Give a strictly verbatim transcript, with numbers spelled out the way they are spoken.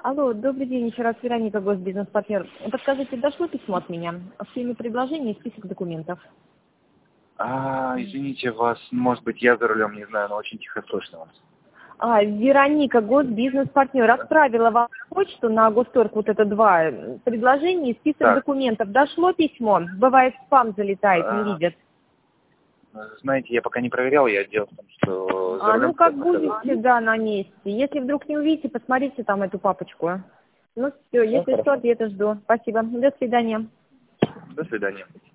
Алло, добрый день, еще раз Вероника, госбизнес-партнер. Подскажите, дошло письмо от меня? В теме предложений и список документов. А, извините вас, может быть, я за рулем, не знаю, но очень тихо слышно вас. А, Вероника, госбизнес-партнер, отправила вам почту на Госторг вот это два предложения и список Так. документов. Дошло письмо? Бывает, спам залетает, не А, видят. Знаете, я пока не проверял, я дело в том, что за А, рулем ну как сейчас нахожусь. будете, да, на месте. Если вдруг не увидите, посмотрите там эту папочку. Ну все, Всё, если что, хорошо. ответы жду. Спасибо. До свидания. До свидания.